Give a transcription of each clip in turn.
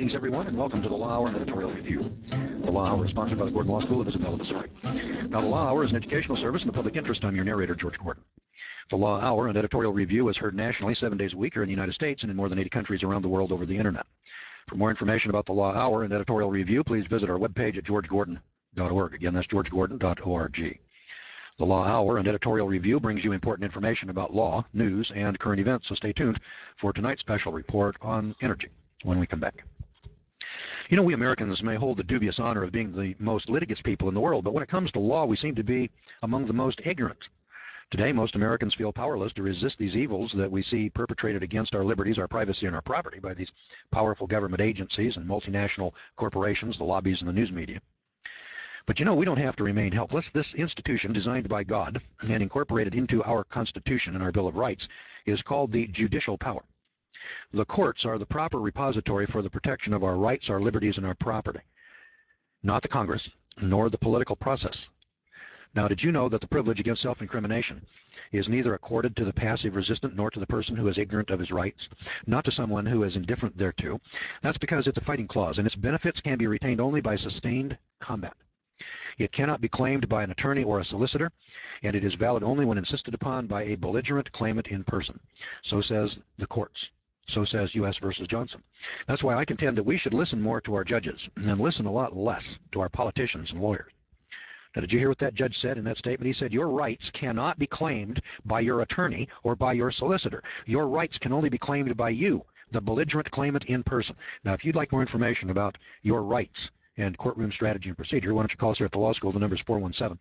Greetings, everyone, and welcome to the Law Hour and Editorial Review. The Law Hour is sponsored by the Gordon Law School of Isabella, Missouri. Now, the Law Hour is an educational service in the public interest. I'm your narrator, George Gordon. The Law Hour and Editorial Review is heard nationally 7 days a week here in the United States and in more than 80 countries around the world over the Internet. For more information about the Law Hour and Editorial Review, please visit our webpage at georgegordon.org. Again, that's georgegordon.org. The Law Hour and Editorial Review brings you important information about law, news, and current events, so stay tuned for tonight's special report on energy when we come back. You know, we Americans may hold the dubious honor of being the most litigious people in the world, but when it comes to law, we seem to be among the most ignorant. Today, most Americans feel powerless to resist these evils that we see perpetrated against our liberties, our privacy, and our property by these powerful government agencies and multinational corporations, the lobbies, and the news media. But you know, we don't have to remain helpless. This institution, designed by God and incorporated into our Constitution and our Bill of Rights, is called the judicial power. The courts are the proper repository for the protection of our rights, our liberties, and our property, not the Congress, nor the political process. Now, did you know that the privilege against self-incrimination is neither accorded to the passive resistant nor to the person who is ignorant of his rights, not to someone who is indifferent thereto? That's because it's a fighting clause, and its benefits can be retained only by sustained combat. It cannot be claimed by an attorney or a solicitor, and it is valid only when insisted upon by a belligerent claimant in person. So says the courts. So says U.S. versus Johnson. That's why I contend that we should listen more to our judges and listen a lot less to our politicians and lawyers. Now, did you hear what that judge said in that statement? He said, your rights cannot be claimed by your attorney or by your solicitor. Your rights can only be claimed by you, the belligerent claimant in person. Now, if you'd like more information about your rights and courtroom strategy and procedure, why don't you call us here at the law school? The number is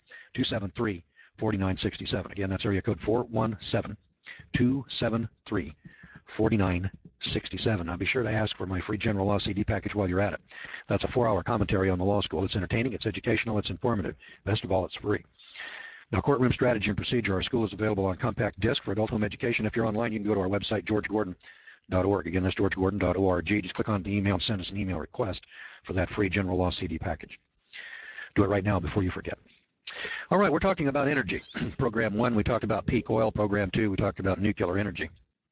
417-273-4967. Again, that's area code 417-273-4967. 4967. Now be sure to ask for my free general law CD package while you're at it. That's a 4-hour commentary on the law school. It's entertaining, it's educational, it's informative. Best of all, it's free. Now, courtroom strategy and procedure. Our school is available on compact disc for adult home education. If you're online, you can go to our website, georgegordon.org. Again, that's georgegordon.org. Just click on the email and send us an email request for that free general law CD package. Do it right now before you forget. All right, we're talking about energy. Program 1, we talked about peak oil. Program 2, we talked about nuclear energy.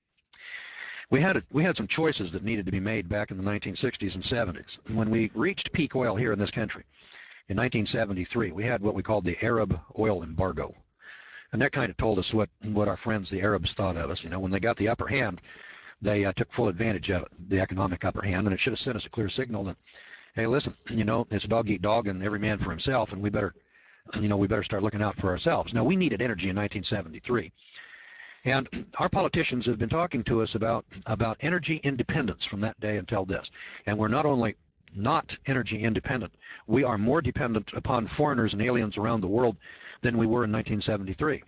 We had some choices that needed to be made back in the 1960s and 70s. When we reached peak oil here in this country in 1973, we had what we called the Arab oil embargo. And that kind of told us what our friends, the Arabs, thought of us. You know, when they got the upper hand, they took full advantage of it, the economic upper hand, and it should have sent us a clear signal that, hey, listen, you know, it's dog eat dog and every man for himself, and we better start looking out for ourselves. Now, we needed energy in 1973. And our politicians have been talking to us about energy independence from that day until this. And we're not only not energy independent, we are more dependent upon foreigners and aliens around the world than we were in 1973.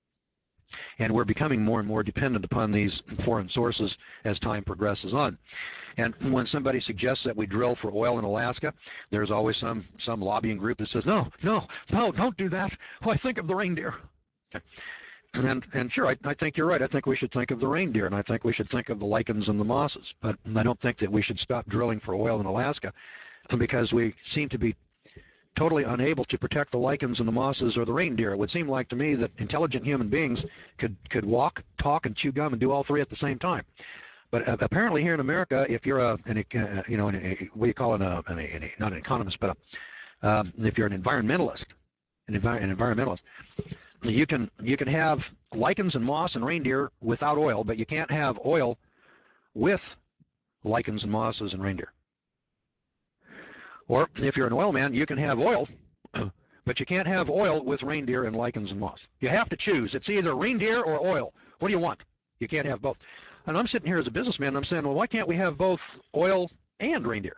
And we're becoming more and more dependent upon these foreign sources as time progresses on. And when somebody suggests that we drill for oil in Alaska, there's always some lobbying group that says, no, don't do that. Why, think of the reindeer. Okay. And sure, I think you're right. I think we should think of the reindeer, and I think we should think of the lichens and the mosses. But I don't think that we should stop drilling for oil in Alaska because we seem to be totally unable to protect the lichens and the mosses or the reindeer. It would seem like to me that intelligent human beings could walk, talk, and chew gum and do all three at the same time. But apparently here in America, if you're what do you call it, not an economist, but if you're an environmentalist, you can have lichens and moss and reindeer without oil, but you can't have oil with lichens and mosses and reindeer. Or if you're an oil man, you can have oil, but you can't have oil with reindeer and lichens and moss. You have to choose. It's either reindeer or oil. What do you want? You can't have both. And I'm sitting here as a businessman, and I'm saying, well, why can't we have both oil and reindeer?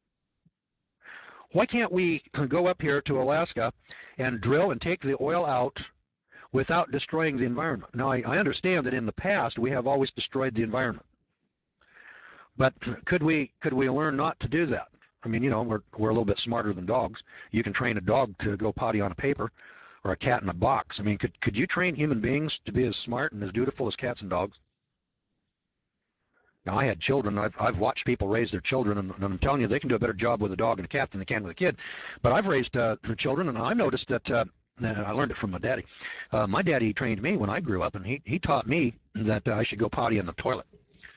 Why can't we go up here to Alaska and drill and take the oil out without destroying the environment? Now, I understand that in the past we have always destroyed the environment. But could we learn not to do that? I mean, you know, we're a little bit smarter than dogs. You can train a dog to go potty on a paper or a cat in a box. I mean, could you train human beings to be as smart and as dutiful as cats and dogs? Now, I had children. I've watched people raise their children, and I'm telling you, they can do a better job with a dog and a cat than they can with a kid. But I've raised children, and I noticed that, and I learned it from my daddy. My daddy trained me when I grew up, and he taught me that I should go potty in the toilet.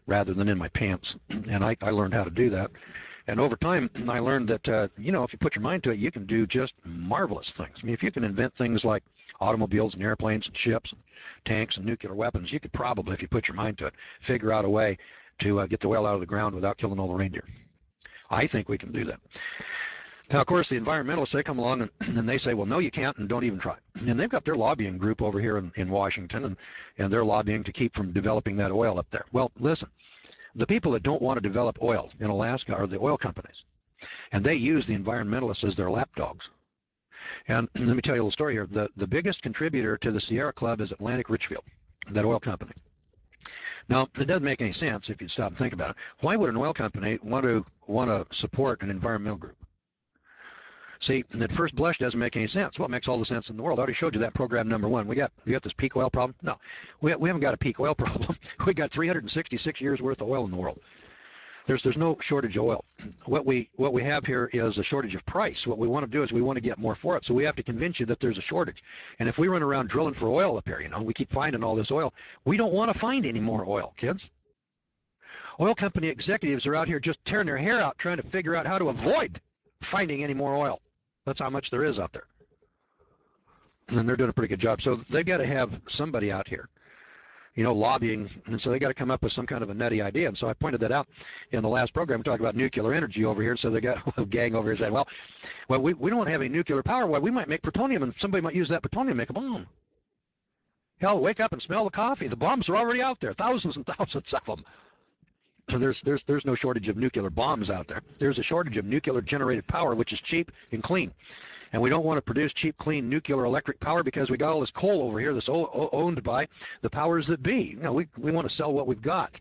rather than in my pants. And I learned how to do that. And over time, I learned that, you know, if you put your mind to it, you can do just marvelous things. I mean, if you can invent things like automobiles and airplanes and ships and tanks and nuclear weapons, you could probably, if you put your mind to it, figure out a way to get the oil out of the ground without killing all the reindeer. I think we can do that. Now, of course, the environmentalists, they come along and they say, well, no, you can't, and don't even try. And they've got their lobbying group over here in Washington, and they're lobbying to keep from developing that oil up there. Well, listen, the people that don't want to develop oil in Alaska are the oil companies, and they use the environmentalists as their lapdogs. And let me tell you a little story here. The biggest contributor to the Sierra Club is Atlantic Richfield, that oil company. Now, it doesn't make any sense if you stop and think about it. Why would an oil company want to support an environmental group? See, at first blush doesn't make any sense. Well, it makes all the sense in the world. I already showed you that program number one. We got this peak oil problem? No, we haven't got a peak oil problem. We got 366 years worth of oil in the world. There's no shortage of oil. What we have here is a shortage of price. What we want to do is we want to get more for it. So we have to convince you that there's a shortage. And if we run around drilling for oil up here, you know, we keep finding all this oil. We don't want to find any more oil, kids. Oil company executives are out here just tearing their hair out trying to figure out how to avoid finding any more oil. That's how much there is out there. And they're doing a pretty good job. So they've got to have somebody out here, you know, lobbying. And so they got to come up with some kind of a nutty idea. And so I pointed that out in the last program, talking about nuclear energy over here. So they got a gang over here saying, well, we don't have any nuclear power. Well, we might make plutonium, and somebody might use that plutonium to make a bomb. Hell, wake up and smell the coffee. The bombs are already out there, thousands and thousands of them. So there's no shortage of nuclear bombs out there. There's a shortage of nuclear generated power, which is cheap and clean. And we don't want to produce cheap, clean nuclear electric power because we got all this coal over here that's owned by the powers that be. You know, we want to sell what we've got.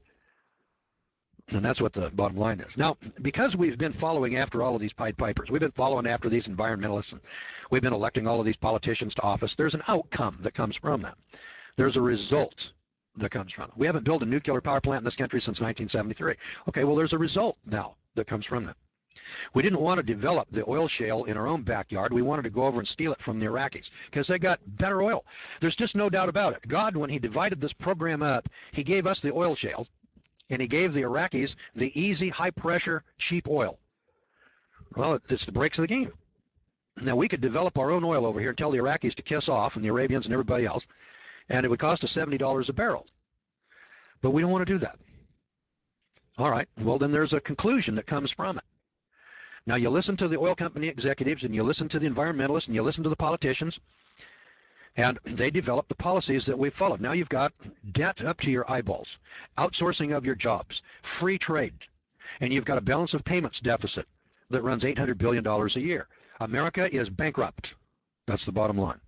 And that's what the bottom line is. Now, because we've been following after all of these Pied Pipers, we've been following after these environmentalists, and we've been electing all of these politicians to office, there's an outcome that comes from that. There's a result that comes from it. We haven't built a nuclear power plant in this country since 1973. Okay, well, there's a result now that comes from that. We didn't want to develop the oil shale in our own backyard. We wanted to go over and steal it from the Iraqis because they got better oil. There's just no doubt about it. God, when he divided this program up, he gave us the oil shale, and he gave the Iraqis the easy, high-pressure, cheap oil. Well, it's the breaks of the game. Now, we could develop our own oil over here and tell the Iraqis to kiss off, and the Arabians and everybody else, and it would cost us $70 a barrel. But we don't want to do that. All right, well, then there's a conclusion that comes from it. Now, you listen to the oil company executives, and you listen to the environmentalists, and you listen to the politicians, and they develop the policies that we've followed. Now you've got debt up to your eyeballs, outsourcing of your jobs, free trade, and you've got a balance of payments deficit that runs $800 billion a year. America is bankrupt. That's the bottom line.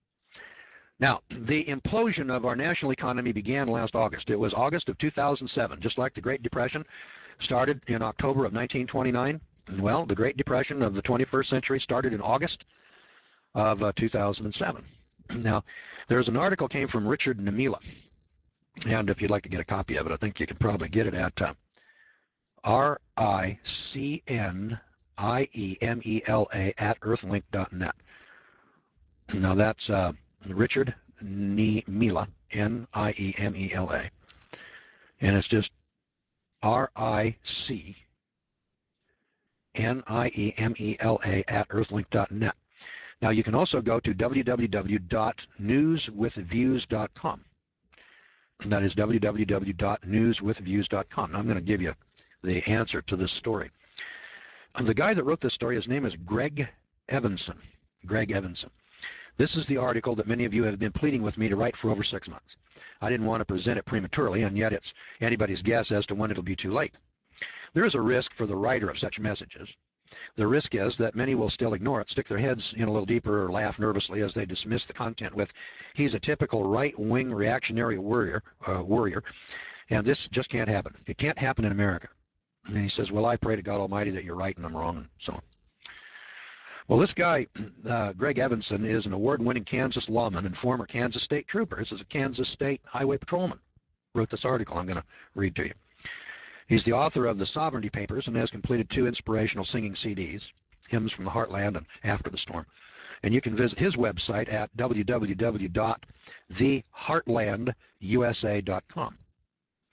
Now, the implosion of our national economy began last August. It was August of 2007, just like the Great Depression started in October of 1929. Well, the Great Depression of the 21st century started in August of 2007. Now, there's an article came from Richard Nemila, and if you'd like to get a copy of it, I think you can probably get it at RICNIEMELA@earthlink.net. Now that's Richard Nemila, Niemela, and it's just RICNIEMELA@earthlink.net. Now you can also go to www.newswithviews.com. That is www.newswithviews.com. Now I'm going to give you the answer to this story. And the guy that wrote this story, his name is Greg Evanson. Greg Evanson. This is the article that many of you have been pleading with me to write for over 6 months. I didn't want to present it prematurely, and yet it's anybody's guess as to when it'll be too late. There is a risk for the writer of such messages. The risk is that many will still ignore it, stick their heads in a little deeper, or laugh nervously as they dismiss the content with, he's a typical right-wing reactionary warrior, and this just can't happen. It can't happen in America. And he says, well, I pray to God Almighty that you're right and I'm wrong, and so on. Well, this guy, Greg Evanson, is an award-winning Kansas lawman and former Kansas State Trooper. This is a Kansas State Highway Patrolman. Wrote this article I'm going to read to you. He's the author of the Sovereignty Papers and has completed 2 inspirational singing CDs, Hymns from the Heartland and After the Storm. And you can visit his website at www.theheartlandusa.com.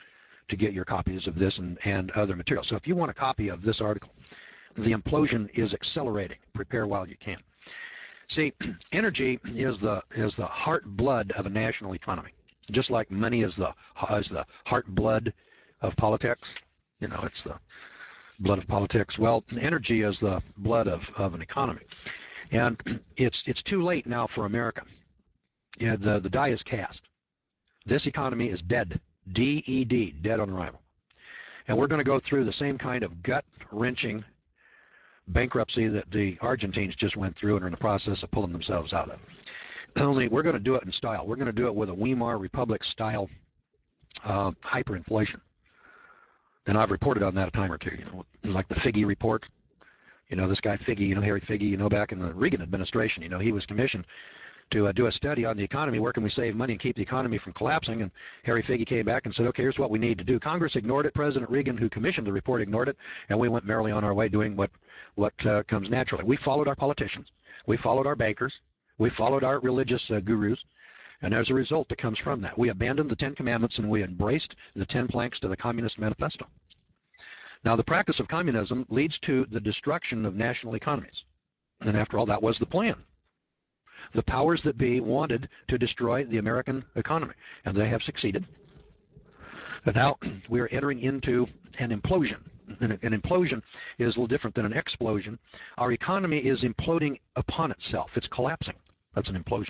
to get your copies of this and other material. So if you want a copy of this article, The Implosion is Accelerating. Prepare while you can. See, energy is the heart blood of a national economy, just like money is the heart blood of politics. You know, it's the blood of politics. Well, energy is the blood of an economy, and it's too late now for America. Yeah, the die is cast. This economy is dead. D-E-D, dead on arrival. And we're going to go through the same kind of gut-wrenching bankruptcy that the Argentines just went through and are in the process of pulling themselves out of. Only we're going to do it in style. We're going to do it with a Weimar Republic style hyperinflation. And I've reported on that a time or two, you know, like the Figge report. You know, this guy Figge, you know, Harry Figge, you know, back in the Reagan administration, you know, he was commissioned to do a study on the economy. Where can we save money and keep the economy from collapsing? And Harry Figge came back and said, okay, here's what we need to do. Congress ignored it. President Reagan, who commissioned the report, ignored it. And we went merrily on our way doing what comes naturally. We followed our politicians. We followed our bankers. We followed our religious gurus. And as a result that comes from that, we abandoned the 10 Commandments and we embraced the 10 planks to the Communist Manifesto. Now, the practice of communism leads to the destruction of national economies. And after all, that was the plan. The powers that be wanted to destroy the American economy, and they have succeeded. But now we are entering into an implosion. An implosion is a little different than an explosion. Our economy is imploding upon itself. It's collapsing. That's an implosion.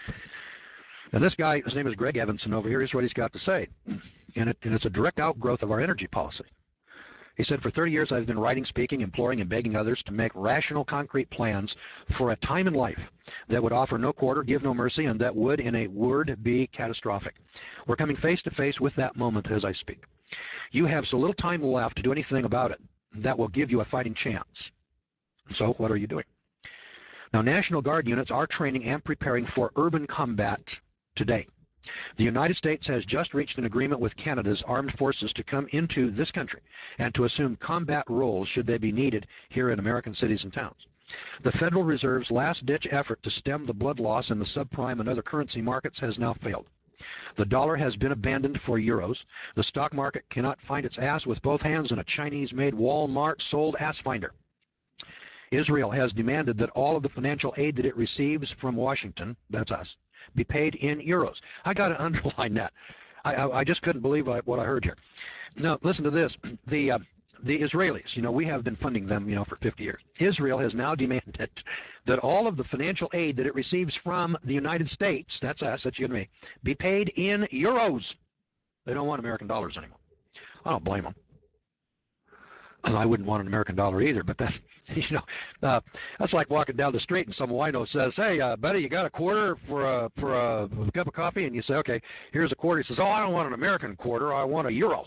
And this guy, his name is Greg Evanson over here, here's what he's got to say. And it's a direct outgrowth of our energy policy. He said, for 30 years I've been writing, speaking, imploring, and begging others to make rational, concrete plans for a time in life that would offer no quarter, give no mercy, and that would, in a word, be catastrophic. We're coming face to face with that moment as I speak. You have so little time left to do anything about it that will give you a fighting chance. So what are you doing? Now, National Guard units are training and preparing for urban combat today. The United States has just reached an agreement with Canada's armed forces to come into this country and to assume combat roles should they be needed here in American cities and towns. The Federal Reserve's last-ditch effort to stem the blood loss in the subprime and other currency markets has now failed. The dollar has been abandoned for euros. The stock market cannot find its ass with both hands in a Chinese-made Walmart-sold ass finder. Israel has demanded that all of the financial aid that it receives from Washington, that's us, be paid in euros. I got to underline that. I just couldn't believe what I heard here. Now, listen to this. The Israelis, you know, we have been funding them, you know, for 50 years. Israel has now demanded that all of the financial aid that it receives from the United States, that's us, that's you and me, be paid in euros. They don't want American dollars anymore. I don't blame them. And I wouldn't want an American dollar either, but that, you know, that's like walking down the street and some wino says, hey, buddy, you got a quarter for a cup of coffee? And you say, okay, here's a quarter. He says, oh, I don't want an American quarter. I want a euro.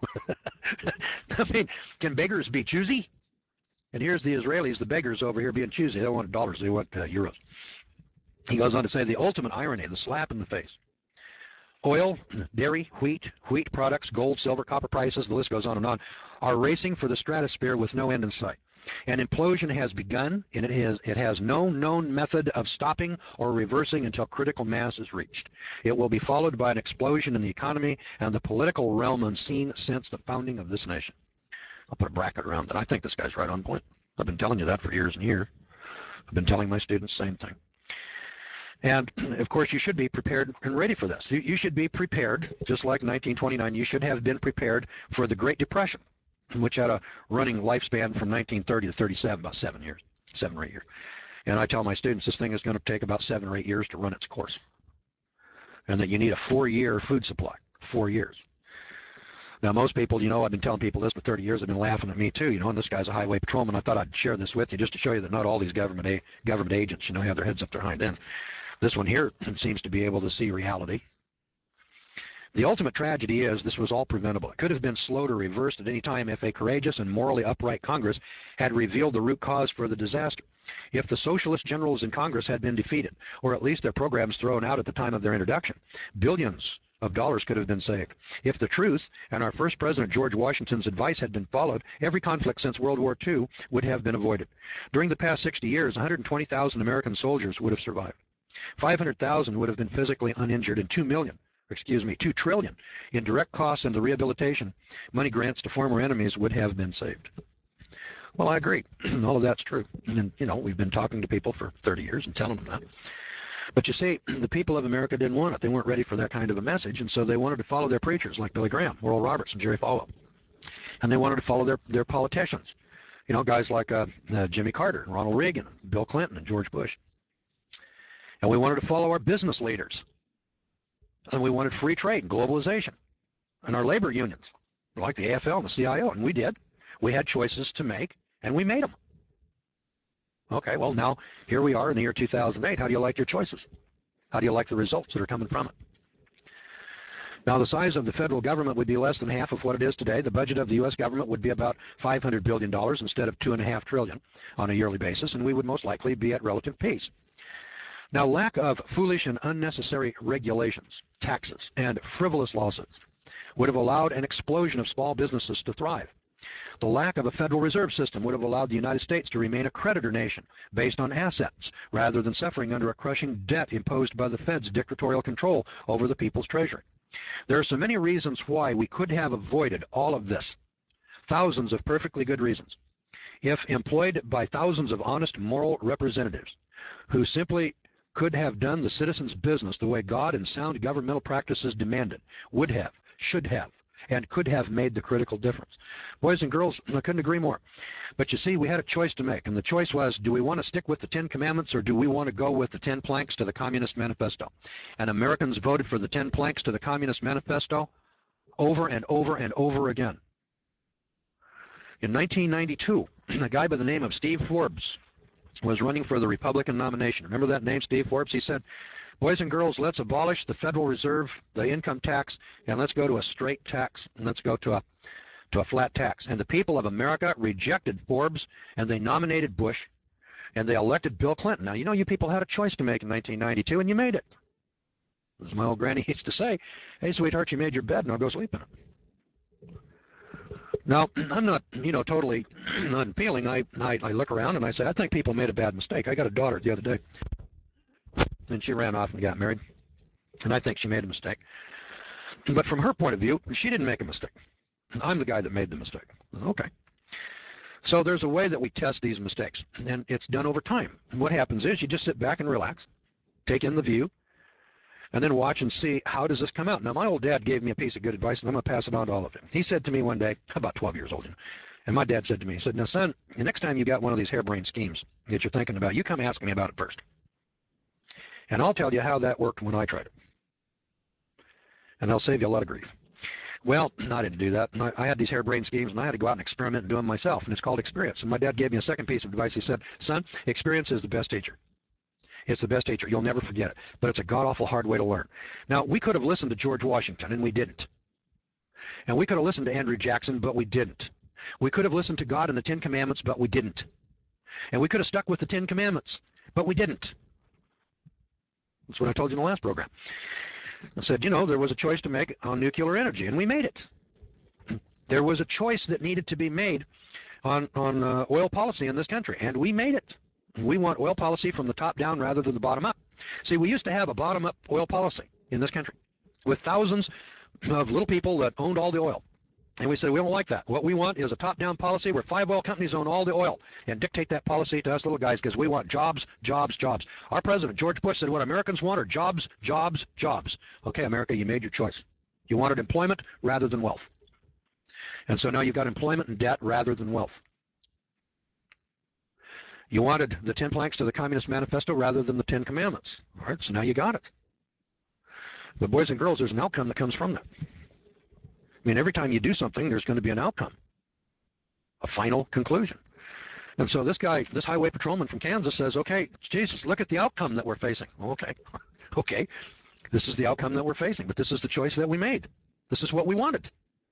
I mean, can beggars be choosy? And here's the Israelis, the beggars over here being choosy. They don't want dollars. They want euros. He goes on to say the ultimate irony, the slap in the face. Oil, dairy, wheat products, gold, silver, copper prices, the list goes on, are racing for the stratosphere with no end in sight. An implosion has begun, and it has no known method of stopping or reversing until critical mass is reached. It will be followed by an explosion in the economy and the political realm unseen since the founding of this nation. I'll put a bracket around that. I think this guy's right on point. I've been telling you that for years and years. I've been telling my students the same thing. And, of course, you should be prepared and ready for this. You should be prepared, just like 1929, you should have been prepared for the Great Depression, which had a running lifespan from 1930 to 37, about 7 or 8 years. And I tell my students this thing is going to take about 7 or 8 years to run its course. And that you need a 4-year food supply, 4 years. Now, most people, you know, I've been telling people this for 30 years, have been laughing at me too, you know, and this guy's a highway patrolman. I thought I'd share this with you just to show you that not all these government agents, you know, have their heads up their hind ends. This one here seems to be able to see reality. The ultimate tragedy is this was all preventable. It could have been slowed or reversed at any time if a courageous and morally upright Congress had revealed the root cause for the disaster. If the socialist generals in Congress had been defeated, or at least their programs thrown out at the time of their introduction, billions of dollars could have been saved. If the truth and our first president George Washington's advice had been followed, every conflict since World War II would have been avoided. During the past 60 years, 120,000 American soldiers would have survived. 500,000 would have been physically uninjured, and 2 million excuse me, 2 trillion in direct costs and the rehabilitation money grants to former enemies would have been saved. Well, I agree. All of that's true. And, you know, we've been talking to people for 30 years and telling them that. But you see, the people of America didn't want it. They weren't ready for that kind of a message, and so they wanted to follow their preachers like Billy Graham, Oral Roberts, and Jerry Falwell. And they wanted to follow their politicians, you know, guys like Jimmy Carter, Ronald Reagan, Bill Clinton, and George Bush. And we wanted to follow our business leaders. And we wanted free trade and globalization. And our labor unions, like the AFL and the CIO, and we did. We had choices to make, and we made them. Okay, well, now here we are in the year 2008. How do you like your choices? How do you like the results that are coming from it? Now, the size of the federal government would be less than half of what it is today. The budget of the U.S. government would be about $500 billion instead of $2.5 trillion on a yearly basis, and we would most likely be at relative peace. Now, lack of foolish and unnecessary regulations, taxes, and frivolous lawsuits would have allowed an explosion of small businesses to thrive. The lack of a Federal Reserve System would have allowed the United States to remain a creditor nation based on assets rather than suffering under a crushing debt imposed by the Fed's dictatorial control over the people's treasury. There are so many reasons why we could have avoided all of this. Thousands of perfectly good reasons. If employed by thousands of honest moral representatives who simply could have done the citizens' business the way God and sound governmental practices demanded, would have, should have, and could have made the critical difference. Boys and girls, I couldn't agree more. But you see, we had a choice to make, and the choice was, do we want to stick with the 10 Commandments or do we want to go with the 10 planks to the Communist Manifesto? And Americans voted for the 10 planks to the Communist Manifesto over and over and over again. In 1992, a guy by the name of Steve Forbes was running for the Republican nomination. Remember that name, Steve Forbes? He said, boys and girls, let's abolish the Federal Reserve, the income tax, and let's go to a straight tax, and let's go to a flat tax. And the people of America rejected Forbes, and they nominated Bush, and they elected Bill Clinton. Now, you know, you people had a choice to make in 1992, and you made it. As my old granny used to say, hey, sweetheart, you made your bed, now go sleep in it. Now, I'm not, you know, totally unappealing. I look around and I say, I think people made a bad mistake. I got a daughter the other day, and she ran off and got married, and I think she made a mistake. But from her point of view, she didn't make a mistake. I'm the guy that made the mistake. Okay. So there's a way that we test these mistakes, and it's done over time. And what happens is you just sit back and relax, take in the view, and then watch and see how does this come out. Now, my old dad gave me a piece of good advice, and I'm going to pass it on to all of you. He said to me one day, about 12 years old, and my dad said to me, he said, now, son, the next time you got one of these harebrained schemes that you're thinking about, you come ask me about it first. And I'll tell you how that worked when I tried it. And I'll save you a lot of grief. Well, I didn't do that. I had these harebrained schemes, and I had to go out and experiment and do them myself, and it's called experience. And my dad gave me a second piece of advice. He said, son, experience is the best teacher. It's the best teacher. You'll never forget it. But it's a god-awful hard way to learn. Now, we could have listened to George Washington, and we didn't. And we could have listened to Andrew Jackson, but we didn't. We could have listened to God and the 10 Commandments, but we didn't. And we could have stuck with the 10 Commandments, but we didn't. That's what I told you in the last program. I said, you know, there was a choice to make on nuclear energy, and we made it. There was a choice that needed to be made on oil policy in this country, and we made it. We want oil policy from the top down rather than the bottom up. See, we used to have a bottom up oil policy in this country with thousands of little people that owned all the oil. And we said, we don't like that. What we want is a top down policy where 5 oil companies own all the oil and dictate that policy to us little guys because we want jobs, jobs, jobs. Our president, George Bush, said what Americans want are jobs, jobs, jobs. Okay, America, you made your choice. You wanted employment rather than wealth. And so now you've got employment and debt rather than wealth. You wanted the 10 planks to the Communist Manifesto rather than the 10 Commandments. All right, so now you got it. But boys and girls, there's an outcome that comes from that. I mean, every time you do something, there's going to be an outcome, a final conclusion. And so this guy, this highway patrolman from Kansas says, okay, Jesus, look at the outcome that we're facing. Okay, okay, this is the outcome that we're facing, but this is the choice that we made. This is what we wanted.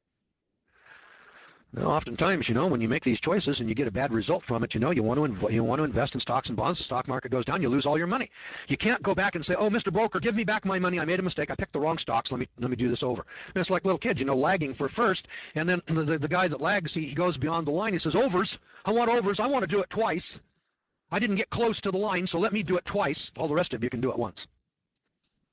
Now, oftentimes, you know, when you make these choices and you get a bad result from it, you know, you want to invest in stocks and bonds. The stock market goes down, you lose all your money. You can't go back and say, oh, Mr. Broker, give me back my money. I made a mistake. I picked the wrong stocks. Let me do this over. And it's like little kids, you know, lagging for first. And then the guy that lags, he goes beyond the line. He says, overs. I want overs. I want to do it twice. I didn't get close to the line, so let me do it twice. All the rest of you can do it once.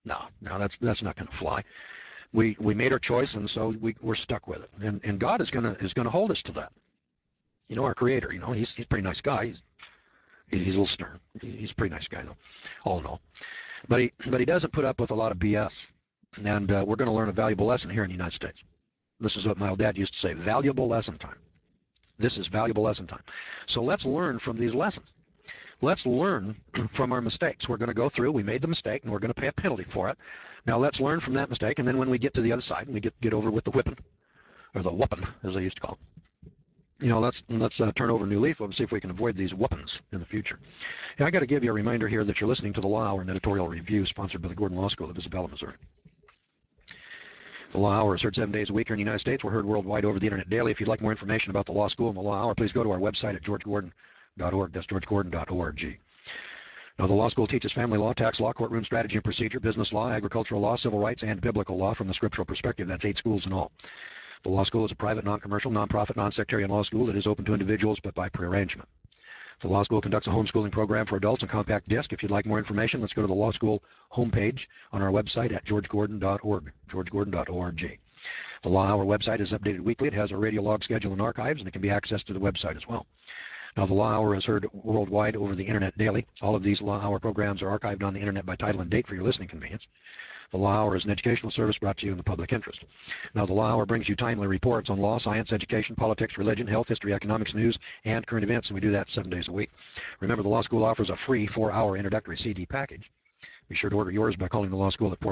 No, that's not going to fly. We made our choice, and so we're stuck with it. And God is gonna hold us to that. You know, our Creator. You know, he's a pretty nice guy. He's a little stern. He's a pretty nice guy, though, all in all. But he doesn't put up with a lot of BS. And we're going to learn a valuable lesson here in the United States. This is what my old dad used to say: valuable lesson time. This is valuable lesson time. So let's learn from these lessons. Let's learn from our mistakes. We're going to go through, we made the mistake, and we're going to pay a penalty for it. Now let's learn from that mistake, and then when we get to the other side and we get over with the whipping, or the whooping, as they used to call it, you know, let's turn over a new leaf and see if we can avoid these whoopings in the future. And I got to give you a reminder here that you're listening to the Law Hour and Editorial Review, sponsored by the Gordon Law School of Isabella, Missouri. The Law Hour is heard 7 days a week here in the United States. We're heard worldwide over the internet daily. If you'd like more information about the law school and the Law Hour, please go to our website at georgegordon.org. That's georgegordon.org. Now, the law school teaches family law, tax law, courtroom strategy and procedure, business law, agricultural law, civil rights, and biblical law from the scriptural perspective. That's 8 schools in all. The law school is a private, non-commercial, non-profit, non-sectarian law school that is open to individuals but by prearrangement. The law school conducts a homeschooling program for adults on compact disc. If you'd like more information, let's go to the law school homepage on our website at georgegordon.org, georgegordon.org. The Law Hour website is updated weekly. It has a radio log schedule and archives, and it can be accessed to the website as well. Now, the Law Hour is heard worldwide over the internet daily. All of these Law Hour programs are archived on the internet by title and date for your listening convenience. The Law Hour is an educational service brought to you in the public interest. Now, the Law Hour brings you timely reports on law, science, education, politics, religion, health, history, economics, news, and current events, and we do that 7 days a week. Remember, the Law School offers a free 4-hour introductory CD package. Be sure to order yours by calling the Law School at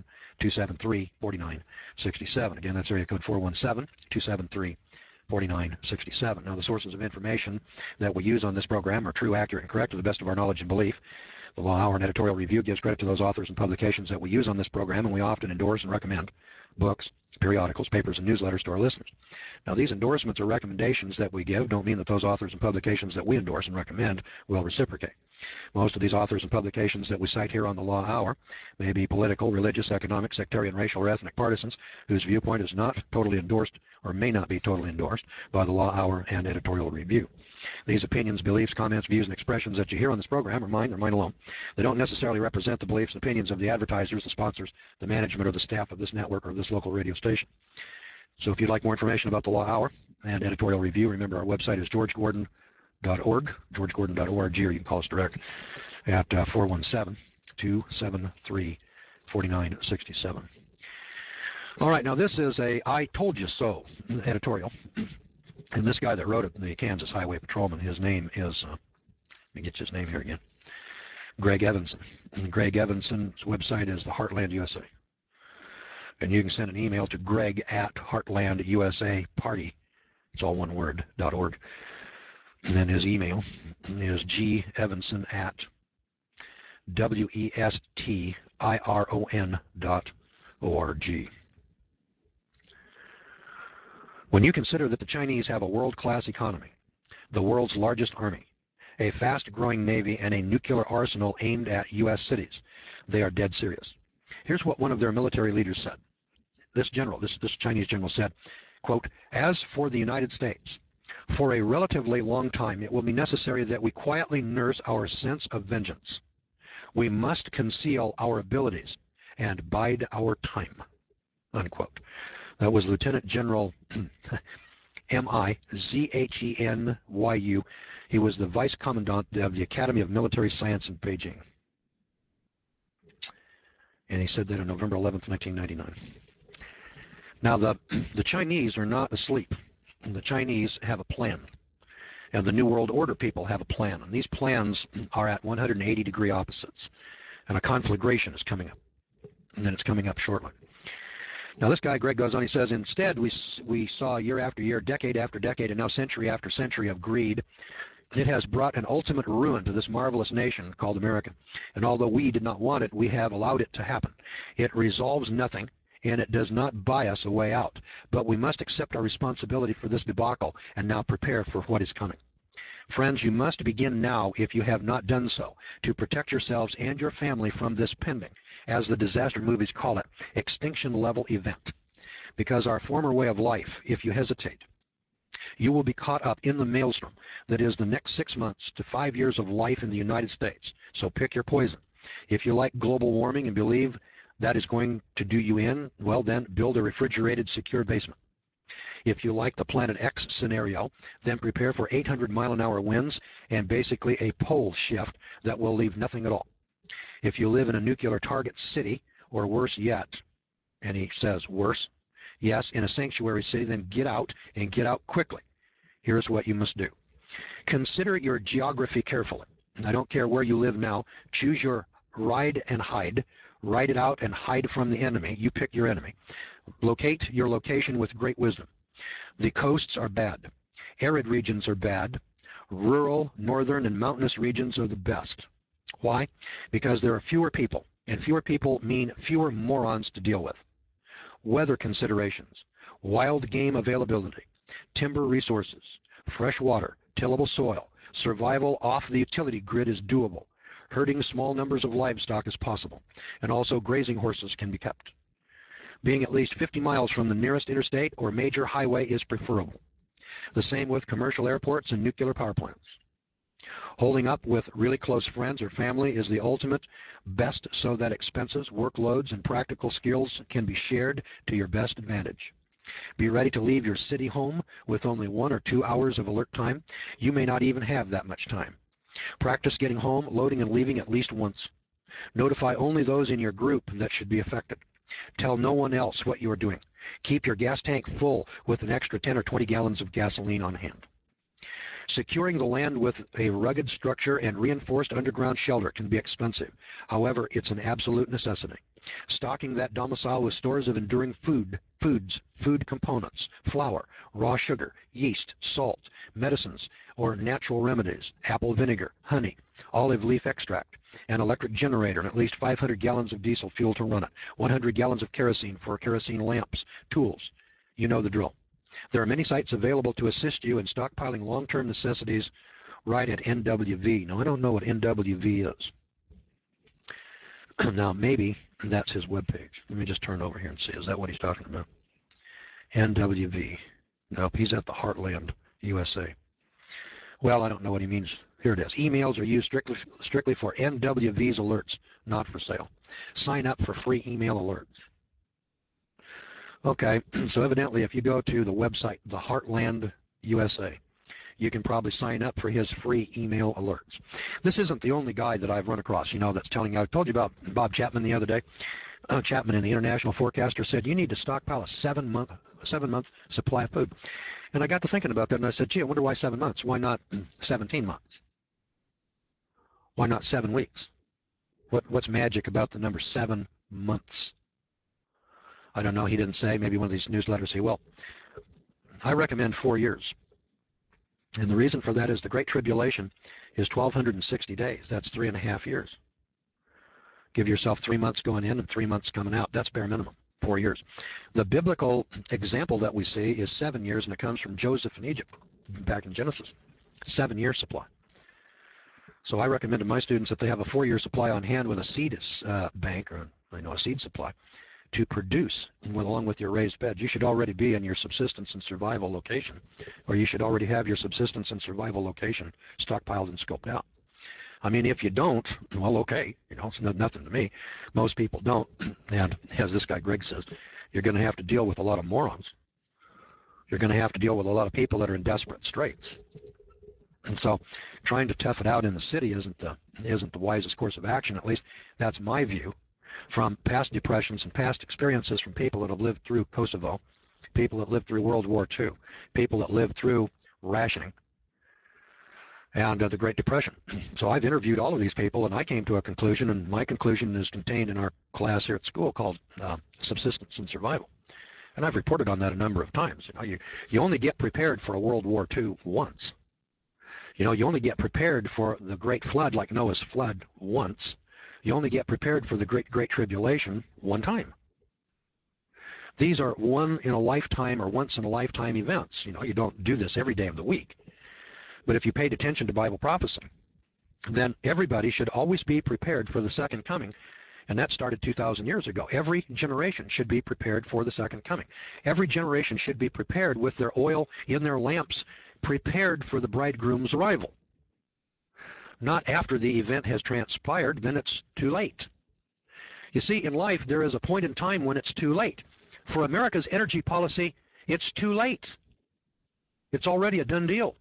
417-273-4967. Again, that's area code 417-273-4967. Now, the sources of information that we use on this program are true, accurate, and correct to the best of our knowledge and belief. The Law Hour and Editorial Review gives credit to those authors and publications that we use on this program, and we often endorse and recommend books, periodicals, papers, and newsletters to our listeners. Now, these endorsements or recommendations that we give don't mean that those authors and publications that we endorse and recommend will reciprocate. Most of these authors and publications that we cite here on the Law Hour may be political, religious, economic, sectarian, racial, or ethnic partisans whose viewpoint is not totally endorsed or may not be totally endorsed by the Law Hour and Editorial Review. These opinions, beliefs, comments, views, and expressions that you hear on this program are mine. They're mine alone. They don't necessarily represent the beliefs and opinions of the advertisers, the sponsors, the management, or the staff of this network or this local radio station. So if you'd like more information about the Law Hour and Editorial Review, remember our website is georgegordon.org, georgegordon.org, or you can call us direct at 417-273-4967. All right, now this is a I told you so editorial. And this guy that wrote it, the Kansas Highway Patrolman, his name is, let me get his name here again, Greg Evanson. And Greg Evanson's website is the Heartland USA. And you can send an email to greg at heartlandusaparty, it's all one word, .org. And then his email is gevanson at westiron.org. When you consider that the Chinese have a world-class economy, the world's largest army, a fast-growing navy, and a nuclear arsenal aimed at U.S. cities, they are dead serious. Here's what one of their military leaders said. This Chinese general said, quote, "As for the United States, for a relatively long time it will be necessary that we quietly nurse our sense of vengeance. We must conceal our abilities and bide our time," unquote. That was Lieutenant General M-I-Z-H-E-N-Y-U. He was the Vice Commandant of the Academy of Military Science in Beijing. And he said that on November 11th, 1999. Now, the Chinese are not asleep. The Chinese have a plan. And the New World Order people have a plan. And these plans are at 180-degree opposites. And a conflagration is coming up. And then it's coming up shortly. Now, this guy, Greg, goes on, he says, instead, we saw year after year, decade after decade, and now century after century of greed. It has brought an ultimate ruin to this marvelous nation called America. And although we did not want it, we have allowed it to happen. It resolves nothing, and it does not buy us a way out. But we must accept our responsibility for this debacle and now prepare for what is coming. Friends, you must begin now, if you have not done so, to protect yourselves and your family from this pending, as the disaster movies call it, extinction-level event. Because our former way of life, if you hesitate, you will be caught up in the maelstrom that is the next 6 months to 5 years of life in the United States. So pick your poison. If you like global warming and believe that is going to do you in, well then build a refrigerated secure basement. If you like the Planet X scenario, then prepare for 800-mile-an-hour winds and basically a pole shift that will leave nothing at all. If you live in a nuclear target city, or worse yet, and he says worse, yes, in a sanctuary city, then get out and get out quickly. Here's what you must do. Consider your geography carefully. I don't care where you live now. Choose your ride and hide. Ride it out and hide from the enemy. You pick your enemy. Locate your location with great wisdom. The coasts are bad. Arid regions are bad. Rural, northern, and mountainous regions are the best. Why? Because there are fewer people, and fewer people mean fewer morons to deal with. Weather considerations, wild game availability, timber resources, fresh water, tillable soil, survival off the utility grid is doable. Herding small numbers of livestock is possible, and also grazing horses can be kept. Being at least 50 miles from the nearest interstate or major highway is preferable. The same with commercial airports and nuclear power plants. Holding up with really close friends or family is the ultimate best so that expenses, workloads, and practical skills can be shared to your best advantage. Be ready to leave your city home with only 1 or 2 hours of alert time. You may not even have that much time. Practice getting home, loading, and leaving at least once. Notify only those in your group that should be affected. Tell no one else what you are doing. Keep your gas tank full with an extra 10 or 20 gallons of gasoline on hand. Securing the land with a rugged structure and reinforced underground shelter can be expensive. However, it's an absolute necessity. Stocking that domicile with stores of enduring food components, flour, raw sugar, yeast, salt, medicines, or natural remedies, apple vinegar, honey, olive leaf extract, an electric generator, and at least 500 gallons of diesel fuel to run it, 100 gallons of kerosene for kerosene lamps, tools. You know the drill. There are many sites available to assist you in stockpiling long-term necessities right at NWV. Now, I don't know what NWV is. Now, maybe that's his webpage. Let me just turn over here and see. Is that what he's talking about? NWV. Nope, he's at the Heartland, USA. Well, I don't know what he means. Here it is. Emails are used strictly for NWV's alerts, not for sale. Sign up for free email alerts. Okay, so evidently if you go to the website, the Heartland USA, you can probably sign up for his free email alerts. This isn't the only guy that I've run across, that's telling you. I told you about Bob Chapman the other day. Chapman in the International Forecaster said you need to stockpile a 7-month supply of food. And I got to thinking about that, and I said, gee, I wonder why 7 months? Why not 17 months? Why not 7 weeks? What's magic about the number 7 months? I don't know. He didn't say. Maybe one of these newsletters say, well, I recommend 4 years. And the reason for that is the Great Tribulation is 1,260 days. That's 3.5 years. Give yourself 3 months going in and 3 months coming out. That's bare minimum, 4 years. The biblical example that we see is 7 years, and it comes from Joseph in Egypt, back in Genesis. 7-year supply. So I recommend to my students that they have a 4-year supply on hand with a seed bank, or a seed supply, to produce along with your raised beds. You should already be in your subsistence and survival location, or you should already have your subsistence and survival location stockpiled and scoped out. I mean, if you don't, well, okay, it's nothing to me. Most people don't, and as this guy Greg says, you're going to have to deal with a lot of morons. You're going to have to deal with a lot of people that are in desperate straits. And so trying to tough it out in the city isn't the wisest course of action. At least that's my view from past depressions and past experiences from people that have lived through Kosovo, people that lived through World War II, people that lived through rationing and the Great Depression. So I've interviewed all of these people, and I came to a conclusion, and my conclusion is contained in our class here at school called Subsistence and Survival. And I've reported on that a number of times. You only get prepared for a World War II once. You only get prepared for the Great Flood, like Noah's flood, once. You only get prepared for the Great Tribulation one time. These are one-in-a-lifetime or once-in-a-lifetime events. You don't do this every day of the week. But if you paid attention to Bible prophecy, then everybody should always be prepared for the second coming. And that started 2,000 years ago. Every generation should be prepared for the second coming. Every generation should be prepared with their oil in their lamps, prepared for the bridegroom's arrival. Not after the event has transpired, then it's too late. You see, in life, there is a point in time when it's too late. For America's energy policy, it's too late. It's already a done deal.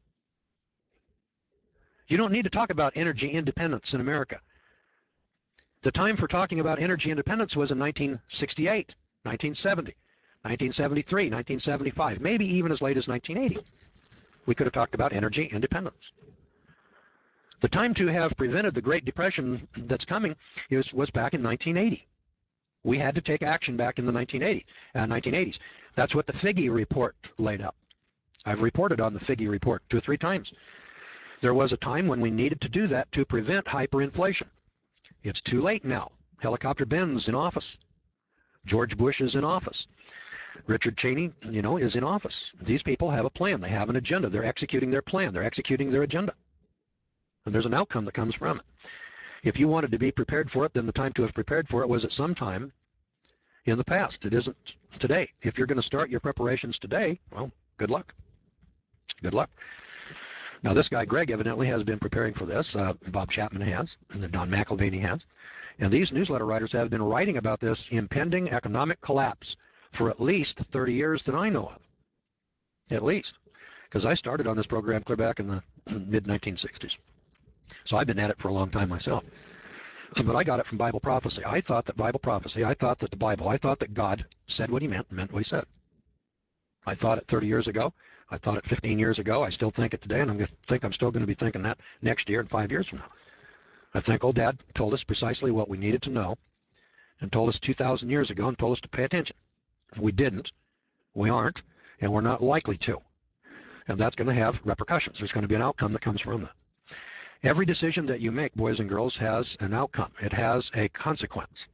You don't need to talk about energy independence in America. The time for talking about energy independence was in 1968, 1970, 1973, 1975, maybe even as late as 1980. We could have talked about energy independence. The time to have prevented the Great Depression that's coming was back in 1980. We had to take action back in the 1980s. That's what the Figge report laid out. I've reported on the Figge report 2 or 3 times. There was a time when we needed to do that to prevent hyperinflation. It's too late now. Helicopter Ben's in office. George Bush is in office. Richard Cheney, is in office. These people have a plan. They have an agenda. They're executing their plan. They're executing their agenda. And there's an outcome that comes from it. If you wanted to be prepared for it, then the time to have prepared for it was at some time in the past. It isn't today. If you're going to start your preparations today, well, good luck. Good luck. Now, this guy, Greg, evidently has been preparing for this. Bob Chapman has, and Don McElvaney has. And these newsletter writers have been writing about this impending economic collapse for at least 30 years that I know of. At least. Because I started on this program clear back in the mid-1960s. So I've been at it for a long time myself. But I got it from Bible prophecy. I thought that Bible prophecy, I thought that the Bible, I thought that God said what he meant and meant what he said. I thought it 30 years ago. I thought it 15 years ago. I still think it today, and I'm still going to be thinking that next year and 5 years from now. I think old Dad told us precisely what we needed to know and told us 2,000 years ago and told us to pay attention. We didn't. We aren't, and we're not likely to. And that's going to have repercussions. There's going to be an outcome that comes from that. Every decision that you make, boys and girls, has an outcome. It has a consequence.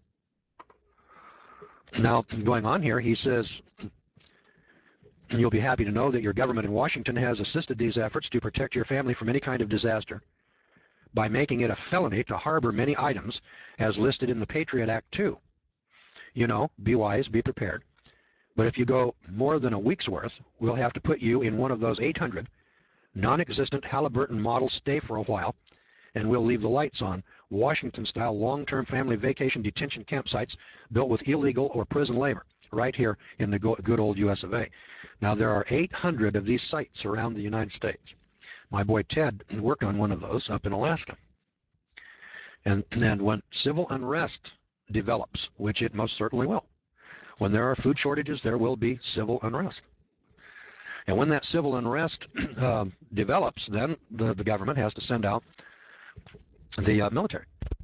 Now, going on here, he says, you'll be happy to know that your government in Washington has assisted these efforts to protect your family from any kind of disaster by making it a felony to harbor many items as listed in the Patriot Act 2. Be wise, be prepared. But if you go more than a week's worth, we'll have to put you in one of those 800 non-existent Halliburton models stay for a while, and we'll leave the lights on, Washington-style long-term family vacation detention campsites built with illegal or prison labor, right here in the good old US of A. Now, there are 800 of these sites around the United States. My boy Ted worked on one of those up in Alaska. And when civil unrest develops, which it most certainly will, when there are food shortages, there will be civil unrest. And when that civil unrest develops, then the government has to send out the military.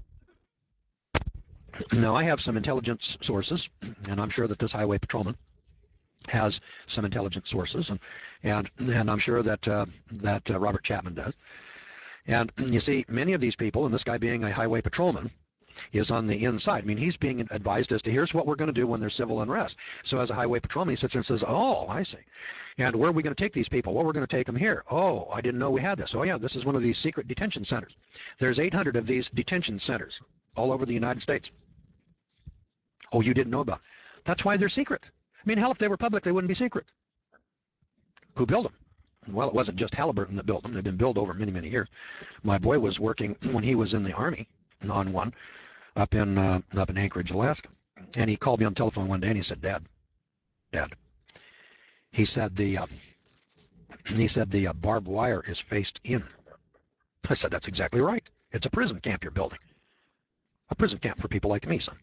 Now, I have some intelligence sources, and I'm sure that this highway patrolman has some intelligence sources, and I'm sure that Robert Chapman does. And you see, many of these people, and this guy being a highway patrolman, is on the inside. I mean, he's being advised as to here's what we're going to do when there's civil unrest. So as a highway patrolman, he sits there and says, oh, I see. And where are we going to take these people? Well, we're going to take them here. Oh, I didn't know we had this. Oh, yeah, this is one of these secret detention centers. There's 800 of these detention centers all over the United States. Oh, you didn't know about it. That's why they're secret. I mean, hell, if they were public, they wouldn't be secret. Who built them? Well, it wasn't just Halliburton that built them. They've been built over many, many years. My boy was working when he was in the Army on one up in Anchorage, Alaska. And he called me on the telephone one day and he said, Dad, he said the barbed wire is faced in. I said, that's exactly right. It's a prison camp you're building. A prison camp for people like me, son.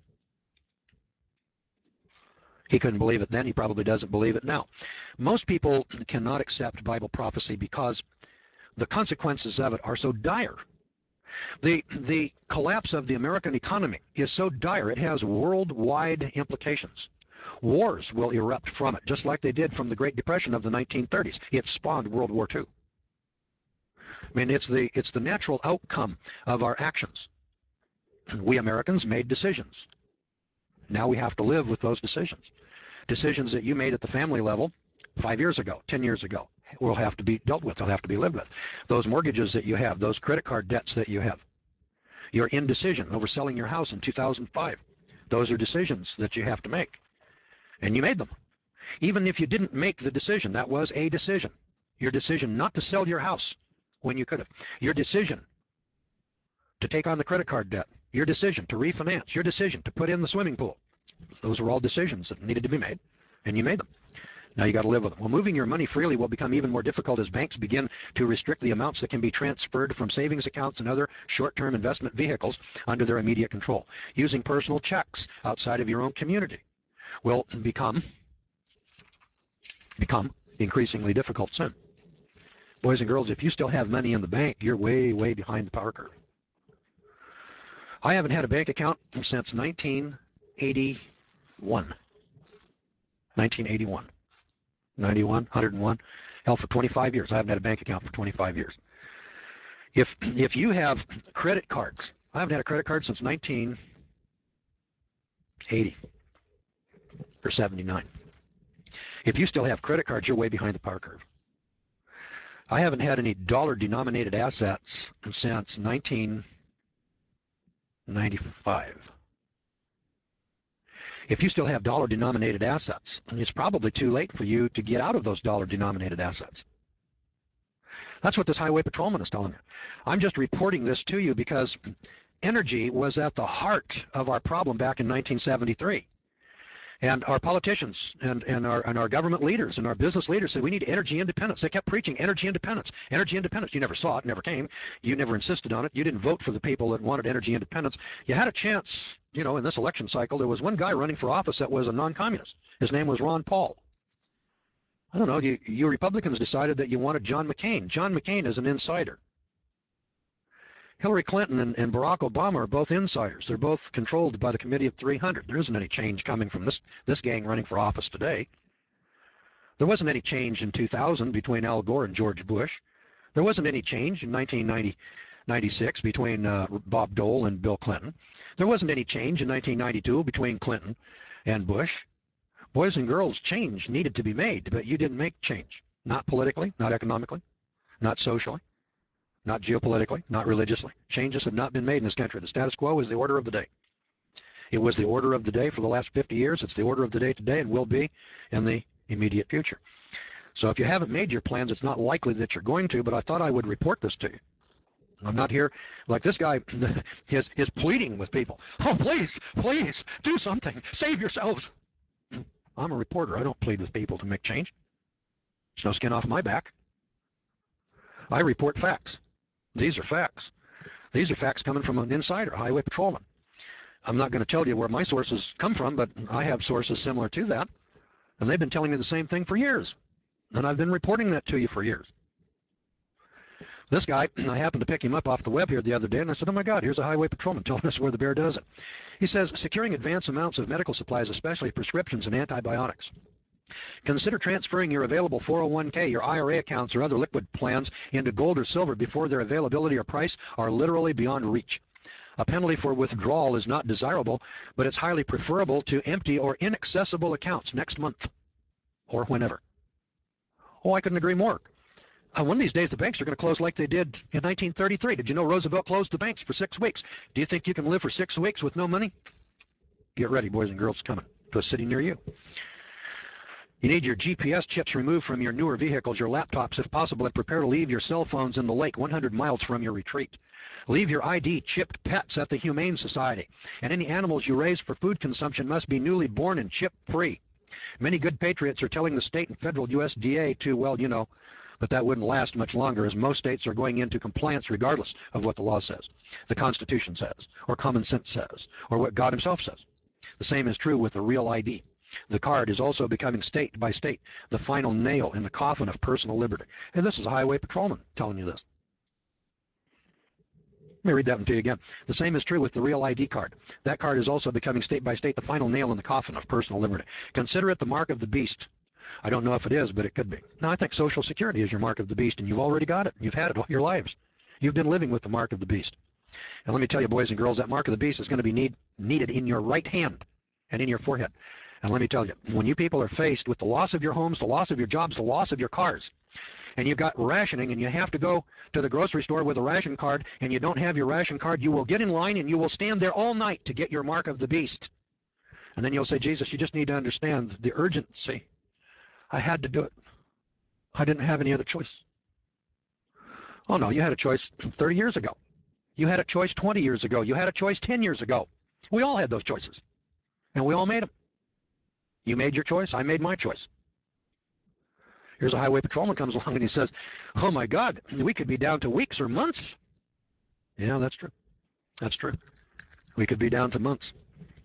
He couldn't believe it then. He probably doesn't believe it now. Most people cannot accept Bible prophecy because the consequences of it are so dire. The collapse of the American economy is so dire, it has worldwide implications. Wars will erupt from it, just like they did from the Great Depression of the 1930s. It spawned World War II. I mean, it's the natural outcome of our actions. We Americans made decisions. Now we have to live with those decisions. Decisions that you made at the family level 5 years ago, 10 years ago, will have to be dealt with. They'll have to be lived with. Those mortgages that you have, those credit card debts that you have, your indecision over selling your house in 2005, those are decisions that you have to make. And you made them. Even if you didn't make the decision, that was a decision. Your decision not to sell your house when you could have. Your decision to take on the credit card debt your decision to refinance, your decision to put in the swimming pool. Those were all decisions that needed to be made, and you made them. Now you got to live with them. Well, moving your money freely will become even more difficult as banks begin to restrict the amounts that can be transferred from savings accounts and other short-term investment vehicles under their immediate control. Using personal checks outside of your own community will become increasingly difficult soon. Boys and girls, if you still have money in the bank, you're way, way behind the power curve. I haven't had a bank account since 1981. 1981. 91, 101. Hell, for 25 years. I haven't had a bank account for 25 years. If you have credit cards, I haven't had a credit card since 1980 or 79. If you still have credit cards, you're way behind the power curve. I haven't had any dollar-denominated assets since 1995. If you still have dollar-denominated assets, it's probably too late for you to get out of those dollar-denominated assets. That's what this highway patrolman is telling you. I'm just reporting this to you because energy was at the heart of our problem back in 1973. And our politicians and our government leaders and our business leaders said we need energy independence. They kept preaching energy independence, energy independence. You never saw it, never came. You never insisted on it. You didn't vote for the people that wanted energy independence. You had a chance, you know, in this election cycle. There was one guy running for office that was a non-communist. His name was Ron Paul. I don't know, you Republicans decided that you wanted John McCain. John McCain is an insider. Hillary Clinton and Barack Obama are both insiders. They're both controlled by the Committee of 300. There isn't any change coming from this gang running for office today. There wasn't any change in 2000 between Al Gore and George Bush. There wasn't any change in 1996 between Bob Dole and Bill Clinton. There wasn't any change in 1992 between Clinton and Bush. Boys and girls, change needed to be made, but you didn't make change. Not politically, not economically, not socially, not geopolitically, not religiously. Changes have not been made in this country. The status quo is the order of the day. It was the order of the day for the last 50 years. It's the order of the day today and will be in the immediate future. So if you haven't made your plans, it's not likely that you're going to, but I thought I would report this to you. I'm not here like this guy is pleading with people. Oh, please, please, do something. Save yourselves. I'm a reporter. I don't plead with people to make change. There's no skin off my back. I report facts. These are facts. These are facts coming from an insider, a highway patrolman. I'm not going to tell you where my sources come from, but I have sources similar to that, and they've been telling me the same thing for years, and I've been reporting that to you for years. This guy, I happened to pick him up off the web here the other day, and I said, oh my God, here's a highway patrolman telling us where the bear does it. He says, securing advance amounts of medical supplies, especially prescriptions and antibiotics. Consider transferring your available 401k, your IRA accounts, or other liquid plans into gold or silver before their availability or price are literally beyond reach. A penalty for withdrawal is not desirable, but it's highly preferable to empty or inaccessible accounts next month or whenever. Oh, I couldn't agree more. One of these days, the banks are going to close like they did in 1933. Did you know Roosevelt closed the banks for 6 weeks? Do you think you can live for 6 weeks with no money? Get ready, boys and girls, coming to a city near you. You need your GPS chips removed from your newer vehicles, your laptops if possible, and prepare to leave your cell phones in the lake 100 miles from your retreat. Leave your ID chipped pets at the Humane Society, and any animals you raise for food consumption must be newly born and chip-free. Many good patriots are telling the state and federal USDA to, well, you know, but that wouldn't last much longer as most states are going into compliance regardless of what the law says, the Constitution says, or common sense says, or what God himself says. The same is true with the real ID. The card is also becoming state by state the final nail in the coffin of personal liberty. And this is a highway patrolman telling you this. Let me read that one to you again. The same is true with the real ID card. That card is also becoming state by state the final nail in the coffin of personal liberty. Consider it the mark of the beast. I don't know if it is, but it could be. Now, I think Social Security is your mark of the beast, and you've already got it. You've had it all your lives. You've been living with the mark of the beast. And let me tell you, boys and girls, that mark of the beast is going to be needed in your right hand and in your forehead. And let me tell you, when you people are faced with the loss of your homes, the loss of your jobs, the loss of your cars, and you've got rationing and you have to go to the grocery store with a ration card and you don't have your ration card, you will get in line and you will stand there all night to get your mark of the beast. And then you'll say, Jesus, you just need to understand the urgency. I had to do it. I didn't have any other choice. Oh, no, you had a choice 30 years ago. You had a choice 20 years ago. You had a choice 10 years ago. We all had those choices, and we all made them. You made your choice. I made my choice. Here's a highway patrolman comes along and he says, oh my God, we could be down to weeks or months. Yeah, that's true. That's true. We could be down to months.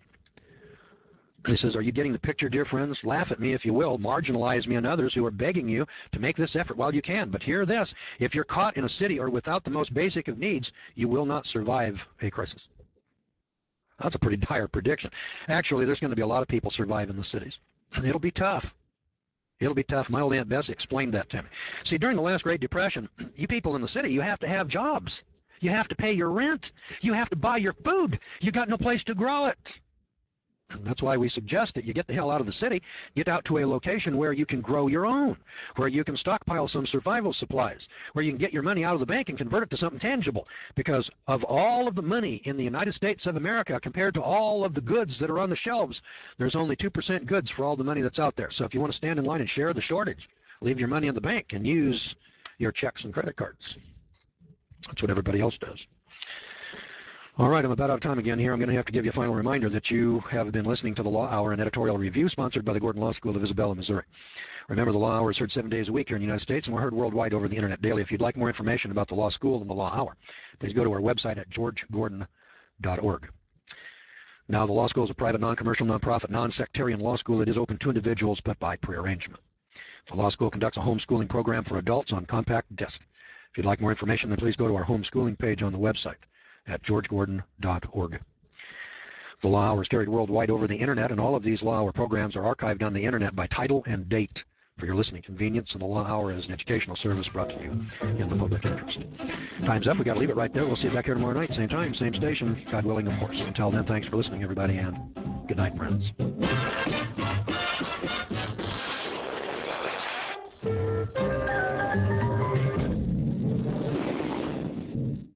He says, are you getting the picture, dear friends? Laugh at me if you will. Marginalize me and others who are begging you to make this effort while you can. But hear this. If you're caught in a city or without the most basic of needs, you will not survive a crisis. That's a pretty dire prediction. Actually, there's going to be a lot of people survive in the cities. It'll be tough. It'll be tough. My old Aunt Bessie explained that to me. See, during the last Great Depression, you people in the city, you have to have jobs. You have to pay your rent. You have to buy your food. You got no place to grow it. And that's why we suggest that you get the hell out of the city, get out to a location where you can grow your own, where you can stockpile some survival supplies, where you can get your money out of the bank and convert it to something tangible. Because of all of the money in the United States of America compared to all of the goods that are on the shelves, there's only 2% goods for all the money that's out there. So if you want to stand in line and share the shortage, leave your money in the bank and use your checks and credit cards. That's what everybody else does. All right, I'm about out of time again here. I'm going to have to give you a final reminder that you have been listening to the Law Hour, an editorial review sponsored by the Gordon Law School of Isabella, Missouri. Remember, the Law Hour is heard 7 days a week here in the United States, and we're heard worldwide over the internet daily. If you'd like more information about the Law School and the Law Hour, please go to our website at georgegordon.org. Now, the Law School is a private, non-commercial, non-profit, non-sectarian law school. It is open to individuals, but by prearrangement. The Law School conducts a homeschooling program for adults on compact disc. If you'd like more information, then please go to our homeschooling page on the website at georgegordon.org. The Law Hour is carried worldwide over the internet, and all of these Law Hour programs are archived on the internet by title and date for your listening convenience, and the Law Hour is an educational service brought to you in the public interest. Time's up. We've got to leave it right there. We'll see you back here tomorrow night, same time, same station, God willing, of course. Until then, thanks for listening, everybody, and good night, friends.